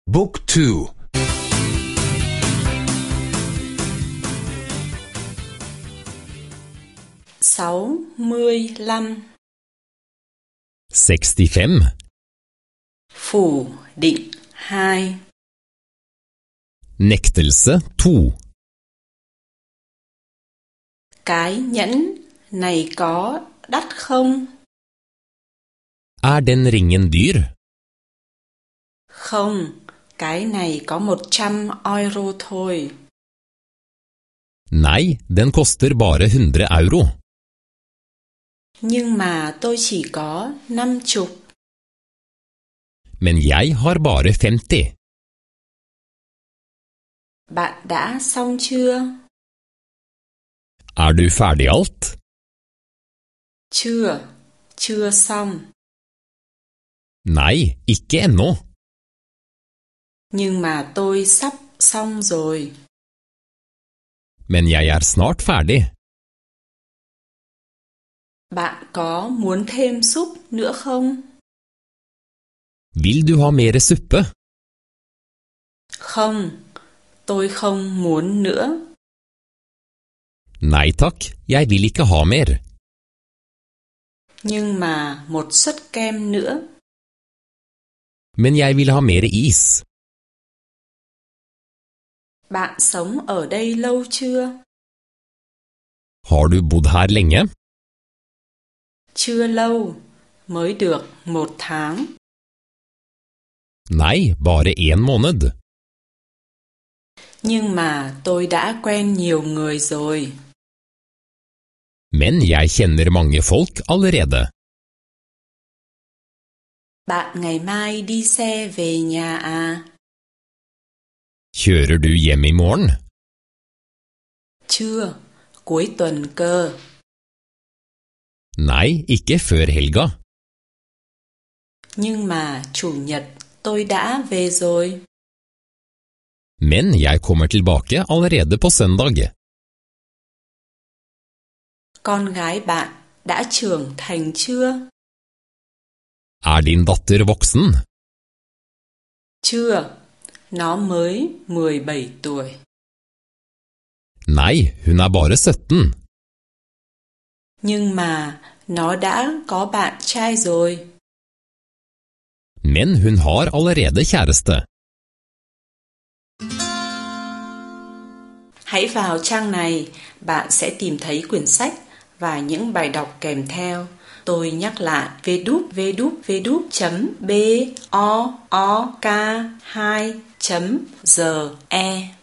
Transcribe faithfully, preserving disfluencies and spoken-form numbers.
Book two. sáu mươi lăm. sekstifem. Phủ định hai. Nektelse to. Cái nhẫn này có đắt không? Er den ringen dyr? Không, cái này có một trăm euro thôi. Nei, den koster bare hundre euro. Nhưng mà tôi chỉ có năm chục. Men jeg har bare femti. Bạn đã xong chưa? Er du ferdig alt? Chưa, chưa xong. Nei, ikke ennå. Nhưng mà tôi sắp xong rồi. Men jeg er snart ferdig. Bạn có muốn thêm súp nữa không? Vil du ha mere suppe? Không, tôi không muốn nữa. Nei takk, jeg vil ikke ha mer. Nhưng mà một suất kem nữa. Men jeg vil ha mere is. Bạn sống ở đây lâu chưa? Har du bodd her lenge? Chưa lâu, mới được một tháng. Nei, bare en måned. Nhưng mà tôi đã quen nhiều người rồi. Men jeg kjenner mange folk allerede. Bạn ngày mai đi xe về nhà à? Kjører du hjem i morgen? Chưa, cuối tuần cơ. Nei, ikke før helga. Nhưng mà chủ nhật tôi đã về rồi. Men jeg kommer tilbake allerede på søndag. Con gái bạn đã trưởng thành chưa? Er din datter voksen? Chưa, nó mới mười bảy tuổi. Nei, hun er bare sytten. Nhưng mà nó đã có bạn trai rồi. Men hun har allerede kjæreste. Hãy vào trang này, bạn sẽ tìm thấy quyển sách và những bài đọc kèm theo. Tôi nhắc lại w w w chấm book hai chấm g e.